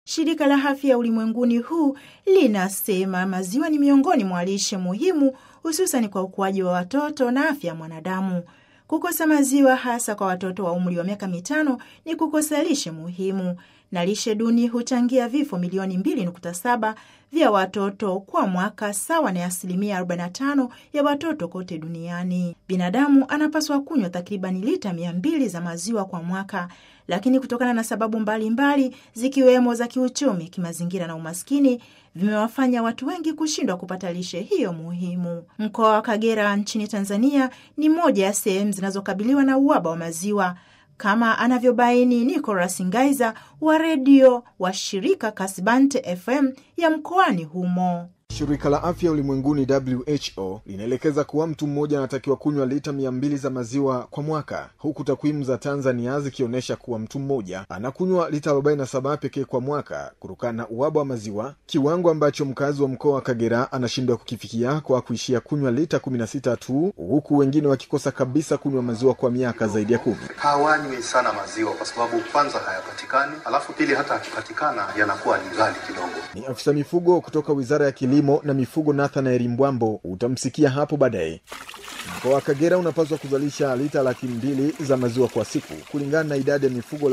Shirika la Afya Ulimwenguni WHO linasema maziwa ni miongoni mwa lishe muhimu, hususan kwa ukuaji wa watoto na afya ya mwanadamu. Kukosa maziwa hasa kwa watoto wa umri wa miaka 5 ni kukosa lishe muhimu, na lishe duni huchangia vifo milioni 2.7 vya watoto kwa mwaka, sawa na 45% ya watoto kote duniani. Binadamu anapaswa kunywa takribani lita 200 za maziwa kwa mwaka, lakini kutokana na sababu mbalimbali zikiwemo za kiuchumi, kimazingira na umaskini, vimewafanya watu wengi kushindwa kupata lishe hiyo muhimu. Mkoa wa Kagera nchini Tanzania ni moja ya sehemu zinazokabiliwa na uhaba wa maziwa, kama anavyobaini Nicholas Ngaiza wa redio wa shirika Kasbante FM ya mkoani humo. Shirika la Afya Ulimwenguni WHO linaelekeza kuwa mtu mmoja anatakiwa kunywa lita 200 za maziwa kwa mwaka, huku takwimu za Tanzania zikionyesha kuwa mtu mmoja anakunywa lita 47 pekee kwa mwaka kutokana na uhaba wa maziwa, kiwango ambacho mkazi wa mkoa wa Kagera anashindwa kukifikia kwa kuishia kunywa lita 16 tu, huku wengine wakikosa kabisa kunywa maziwa kwa miaka zaidi ya 10. Hawanywi sana maziwa kwa sababu kwanza hayapatikani, alafu pili hata yakipatikana yanakuwa ni ghali kidogo. Ni afisa mifugo kutoka Wizara ya Kilimo na Mifugo Nathanael Mbwambo, utamsikia hapo baadaye. Mkoa wa Kagera unapaswa kuzalisha lita 200,000 za maziwa kwa siku kulingana na idadi ya mifugo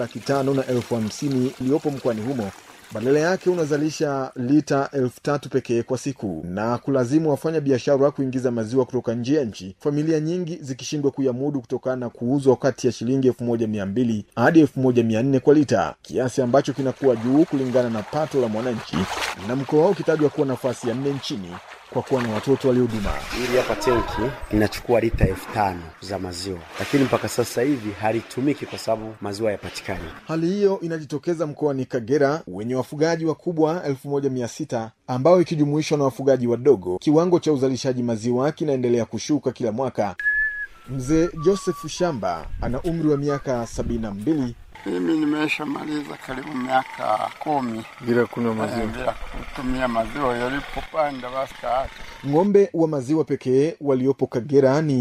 550,000 iliyopo mkoani humo. Badala yake unazalisha lita 3,000 pekee kwa siku, na kulazimu wafanya biashara kuingiza maziwa kutoka nje ya nchi, familia nyingi zikishindwa kuyamudu kutokana na kuuzwa kati ya shilingi 1,200 hadi 1,400 kwa lita, kiasi ambacho kinakuwa juu kulingana na pato la mwananchi, na mkoa wao ukitajwa kuwa nafasi ya 4 nchini kwa kuwa na watoto walioduma. Hili hapa tenki inachukua lita 5,000 za maziwa, lakini mpaka sasa hivi halitumiki kwa sababu maziwa hayapatikani. Hali hiyo inajitokeza mkoani Kagera wenye wafugaji wakubwa 1,600 ambao ikijumuishwa na wafugaji wadogo. Kiwango cha uzalishaji maziwa kinaendelea kushuka kila mwaka. Mzee Joseph Shamba ana umri wa miaka 72. Mimi nimeshamaliza karibu miaka 10 bila kunywa maziwa, bila kutumia maziwa. Yalipopanda basi hata ng'ombe wa maziwa pekee waliopo Kagera ni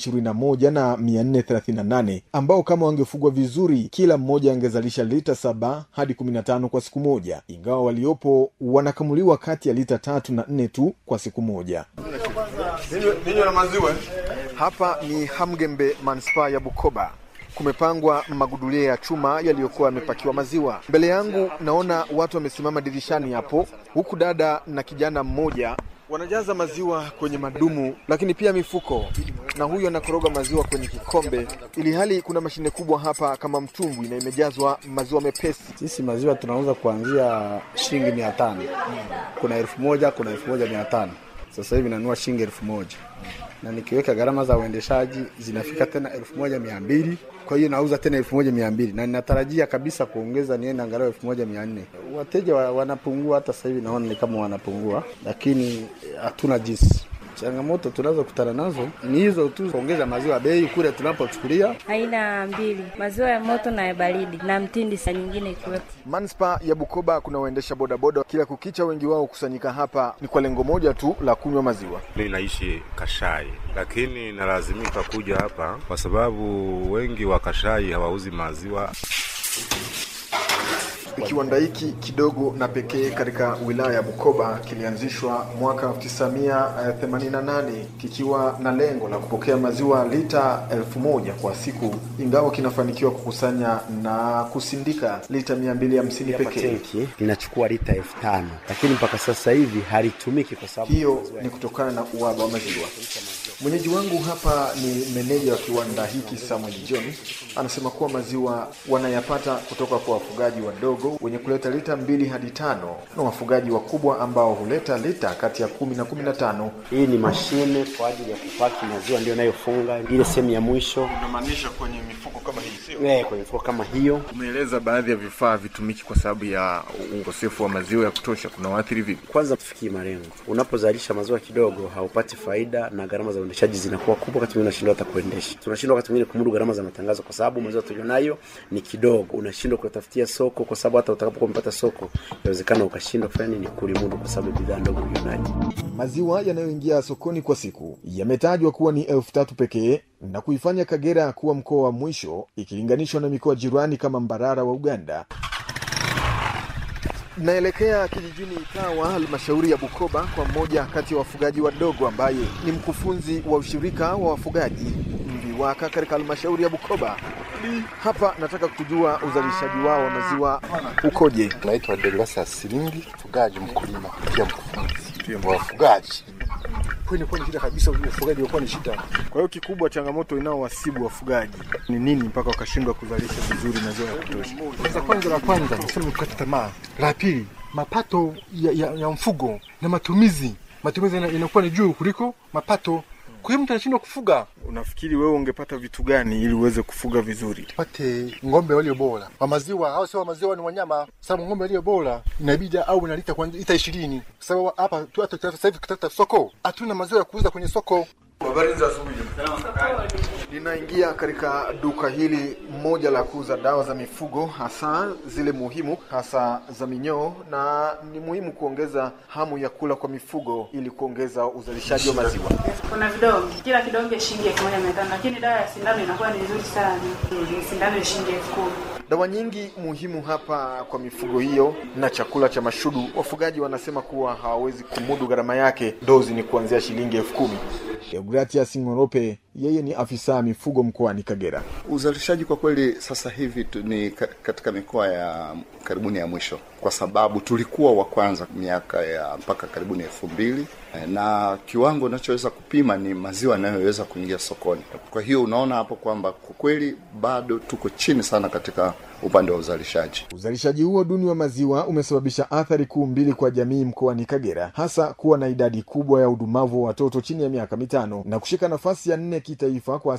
21,438 ambao kama wangefugwa vizuri kila mmoja angezalisha lita 7 hadi 15 kwa siku moja, ingawa waliopo wanakamuliwa kati ya lita 3 na 4 tu kwa siku moja. Ninyo na maziwa. Hapa ni Hamgembe, manispaa ya Bukoba. Kumepangwa magudulia ya chuma yaliyokuwa yamepakiwa maziwa. Mbele yangu naona watu wamesimama dirishani hapo, huku dada na kijana mmoja wanajaza maziwa kwenye madumu, lakini pia mifuko, na huyo anakoroga maziwa kwenye kikombe, ili hali kuna mashine kubwa hapa kama mtumbwi na imejazwa maziwa mepesi. Sisi maziwa tunauza kuanzia shilingi 500. Kuna 1,000, kuna 1,500. Sasa hivi nanunua shilingi 1,000. Na nikiweka gharama za uendeshaji zinafika tena 1,200. Kwa hiyo nauza tena 1,200, na ninatarajia kabisa kuongeza niende angalau 1,400. Wateja wanapungua, hata sasa hivi naona ni kama wanapungua, lakini hatuna jinsi. Changamoto tunazokutana nazo ni hizo tu, kuongeza maziwa bei kule tunapochukulia. Aina 2, maziwa ya moto na ya baridi na mtindi saa nyingine ikiwepo. Manispaa ya Bukoba kuna waendesha bodaboda kila kukicha, wengi wao kusanyika hapa ni kwa lengo moja tu la kunywa maziwa. Mimi naishi Kashai, lakini nalazimika kuja hapa kwa sababu wengi wa Kashai hawauzi maziwa. Kiwanda hiki kidogo na pekee katika wilaya ya Bukoba kilianzishwa mwaka 1988 kikiwa na lengo la kupokea maziwa lita 1,000 kwa siku, ingawa kinafanikiwa kukusanya na kusindika lita 250 pekee. Tenki inachukua lita 5,000, lakini mpaka sasa hivi halitumiki kwa sababu hiyo ni kutokana na uhaba wa maziwa. Mwenyeji wangu hapa ni meneja wa kiwanda hiki Samuel John. Anasema kuwa maziwa wanayapata kutoka kwa wafugaji wadogo wenye kuleta lita 2 hadi 5 na wafugaji wakubwa ambao huleta lita kati ya 10 na 15. Hii ni mashine kwa ajili ya kupaki maziwa, ndio inayofunga ile sehemu ya mwisho. Unamaanisha kwenye mifuko kama hii, sio? Kwenye mifuko kama hiyo. Umeeleza baadhi ya vifaa vitumiki kwa sababu ya ukosefu wa maziwa ya kutosha. Kuna waathiri vipi? Kwanza tufikie malengo. Unapozalisha maziwa kidogo haupati faida na gharama za uendeshaji zinakuwa kubwa, wakati mwingine unashindwa hata kuendesha. Tunashindwa wakati mwingine kumudu gharama za matangazo kwa sababu maziwa tulionayo ni kidogo. Unashindwa kutafutia soko kwa sababu hata utakapokuwa umepata soko inawezekana ukashindwa kufanya nini kulimudu kwa sababu bidhaa ndogo ulionayo. Maziwa yanayoingia sokoni kwa siku yametajwa kuwa ni 3,000 pekee na kuifanya Kagera kuwa mkoa wa mwisho ikilinganishwa na mikoa jirani kama Mbarara wa Uganda. Naelekea kijijini Itawa, halmashauri ya Bukoba, kwa mmoja kati ya wafugaji wadogo ambaye ni mkufunzi wa ushirika wa wafugaji Mviwaka katika halmashauri ya Bukoba. Hapa nataka kujua uzalishaji wao wa maziwa ukoje. Naitwa Delasa Silingi, mfugaji mkulima, pia mkufunzi wa wafugaji. Kwa ni shida kabisa ufugaji ulikuwa ni shida. Kwa hiyo kikubwa changamoto inaowasibu wafugaji ni nini mpaka wakashindwa kuzalisha vizuri maziwa ya kutosha? Kwanza nasema kukata tamaa. La pili, mapato ya mfugo na matumizi inakuwa ni juu kuliko mapato. Kwa hiyo mtu anashindwa kufuga. Unafikiri wewe ungepata vitu gani ili uweze kufuga vizuri? Tupate ng'ombe walio bora. Wa maziwa au sio, maziwa ni wanyama. Sababu ng'ombe walio bora inabidi au na lita kwa lita 20. Sababu hapa tu hata sasa hivi kutata soko. Hatuna maziwa ya kuuza kwenye soko. Habari za asubuhi. Ninaingia katika duka hili moja la kuuza dawa za mifugo, hasa zile muhimu, hasa za minyoo, na ni muhimu kuongeza hamu ya kula kwa mifugo ili kuongeza uzalishaji wa maziwa. Kuna vidonge, kila kidonge shilingi 1,500, lakini dawa ya sindano inakuwa ni nzuri sana. Sindano shilingi 10,000. Dawa nyingi muhimu hapa kwa mifugo hiyo na chakula cha mashudu. Wafugaji wanasema kuwa hawawezi kumudu gharama yake. Dozi ni kuanzia shilingi 10,000. Deogratias Ngorope, yeye ni afisa mifugo mkoani Kagera. Uzalishaji kwa kweli sasa hivi ni katika mikoa ya karibuni ya mwisho, kwa sababu tulikuwa wa kwanza miaka ya mpaka karibuni 2000, na kiwango ninachoweza kupima ni maziwa yanayoweza kuingia sokoni. Kwa hiyo unaona hapo kwamba kwa kweli bado tuko chini sana katika upande wa uzalishaji. Uzalishaji huo duni wa maziwa umesababisha athari kuu mbili kwa jamii mkoani Kagera, hasa kuwa na idadi kubwa ya udumavu wa watoto chini ya miaka 5 na kushika nafasi ya 4 kitaifa kwa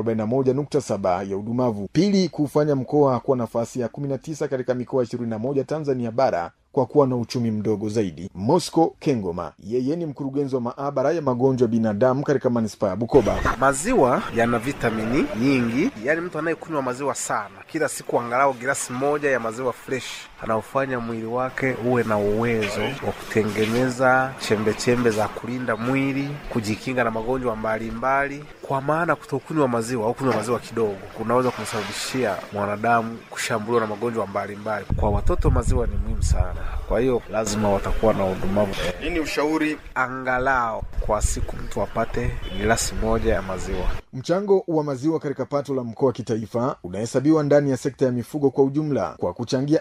41.7% ya udumavu. Pili, kufanya mkoa kuwa nafasi ya 19 katika mikoa 21 Tanzania bara kwa kuwa na uchumi mdogo zaidi. Mosco Kengoma, yeye ni mkurugenzi wa maabara ya magonjwa binadamu katika manispaa ya Bukoba. Maziwa yana vitamini nyingi, yani mtu anayekunywa maziwa sana kila siku angalau glasi moja ya maziwa fresh anaufanya mwili wake uwe na uwezo wa kutengeneza chembe za kulinda mwili, kujikinga na magonjwa mbalimbali. Kwa maana kutokunywa maziwa au kunywa maziwa kidogo kunaweza kumsababishia mwanadamu kushambuliwa na magonjwa mbalimbali. Kwa watoto maziwa ni muhimu sana. Kwa hiyo lazima watakuwa na udumavu. Nini ushauri? Angalau kwa siku mtu apate glasi moja ya maziwa. Mchango wa maziwa katika pato la mkoa kitaifa unahesabiwa ndani ya sekta ya mifugo kwa ujumla kwa kuchangia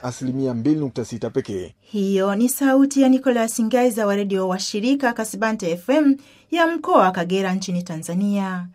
2.6% pekee. Hiyo ni sauti ya Nicholas Ngaiza wa redio wa shirika Kasibante FM ya mkoa wa Kagera nchini Tanzania.